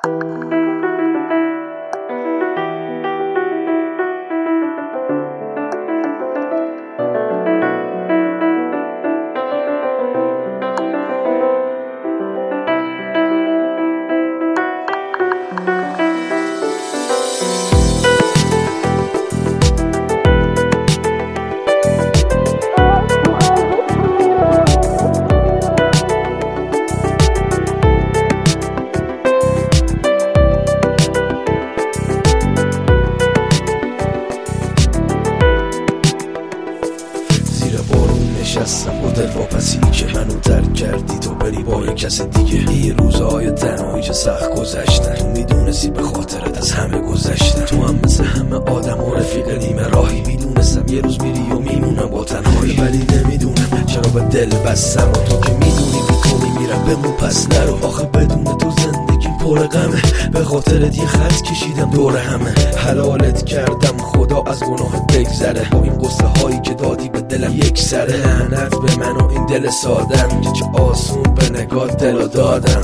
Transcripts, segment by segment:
نشستم با دلواپسی که منو درک کردی تو بری با یک کس دیگه. این روزهای تنهایی که سخت گذشتن، تو میدونستی به خاطرت از همه گذشتن. تو هم مثل همه آدم و رفیق نیمه راهی، میدونستم یه روز میری و میمونم با تنهایی. ولی نمیدونم چرا به دل بستم و تو که میدونی بی تو میمیرم بمون پس نرو. آخه بدون تو زندگی پر غمه، به خاطرت یه خط کشیدم دور همه. حلالت کردم خدا از گناه بگذره، با این قصه هایی که دادی به دلم یک سره. لعنت به من و این دل سادم که چه آسون به نگاه دلو دادم.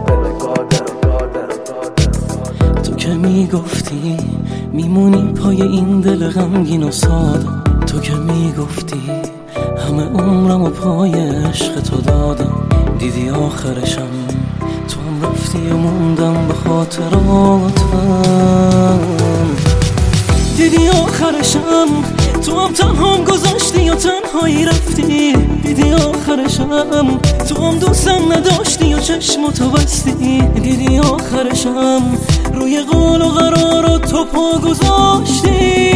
تو که میگفتی میمونی پای این دل غمگین و ساده، تو که میگفتی همه عمرم و پای عشق تو دادم. دیدی آخرشم تو هم رفتی و موندم به خاطراتم. دیدی آخرشم تو هم تنهام گذاشتی و تنهایی رفتی. دیدی آخرشم تو هم دوستم نداشتی و چشمتو بستی. دیدی آخرشم روی قول و قرار تو پا گذاشتی.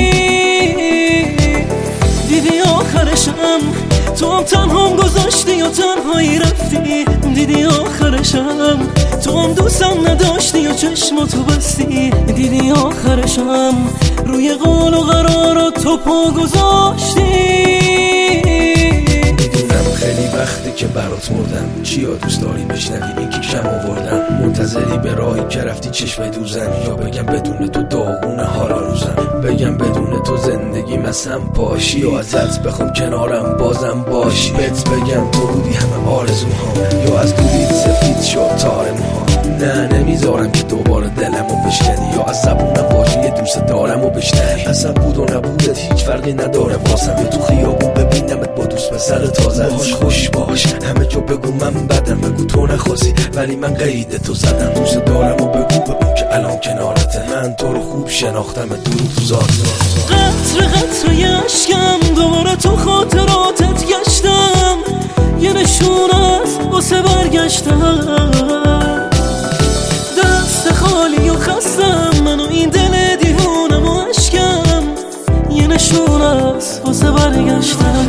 دیدی آخرشم تو هم تنهام گذاشتی و تنهایی رفتی. دیدی آخرشم تو هم دوستم نداشتی و چشمتو بستی. دیدی آخرشم روی قول و قرار تو پا گذاشتی. میدونم خیلی وقتی که برات مردم، چیا دوست داری بشنوی این که کم آوردم. منتظری به راهی که رفتی چشم دوزم، یا بگم بدون تو داغونه حالا روزم. بگم بدون تو زندگی مسم پاشی، یا ازت بخوام کنارم بازم باشی. بهت بگم تو بودی همه آرزوهام، یا از دوریت سفید شد تار موهام. نه نمیذارم که دوباره دلمو بشکنی، یا از زبونم باشی یه دوست دارم و بشنوی. اصلا بود و نبودت هیچ فرقی نداره واسم، یا تو خیابون ببینمت با دوست پسر تازه. باش خوش باش همه جا بگو من بدم، بگو تو نخواستی ولی من قید تو زدم. دوست دارم و بگو به اون که الان کنارته، من تو رو خوب شناختم دور تو ذات. قطر قطر اشکم دوباره تو خاطراتت گشتم، یه نشون از واسه برگشتم. دست خالی و خستم من و این دل دیوونم و عشقم، یه نشون از واسه برگشتم.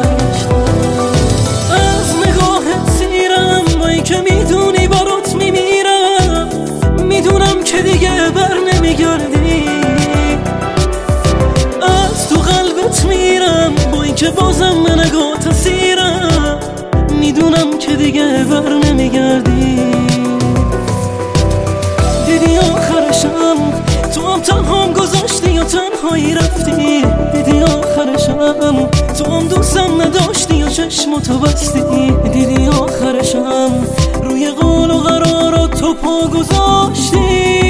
از نگاهت سیرم با این که میدونی برات میمیرم، میدونم که دیگه بر نمیگردی. از تو قلبت میرم با این که بازم به نگاه تسیرم، میدونم که دیگه بر نمیگردی. دیدی آخرشم تو هم تنهام گذاشتی و تنهایی رفتی. دیدی آخرشم تو هم دوستم نداشتی و چشمتو بستی. دیدی آخرشم روی قول و قرار تو پا گذاشتی.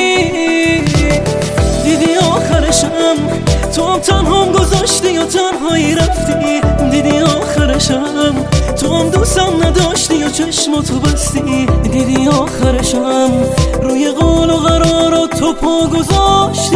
دیدی آخرشم تو هم تنهام گذاشتی و تنهایی رفتی. دیدی آخرشم تو هم دوستم نداشتی و چشمتو بستی. دیدی آخرشم روی قول و قرار تو پا گذاشتی.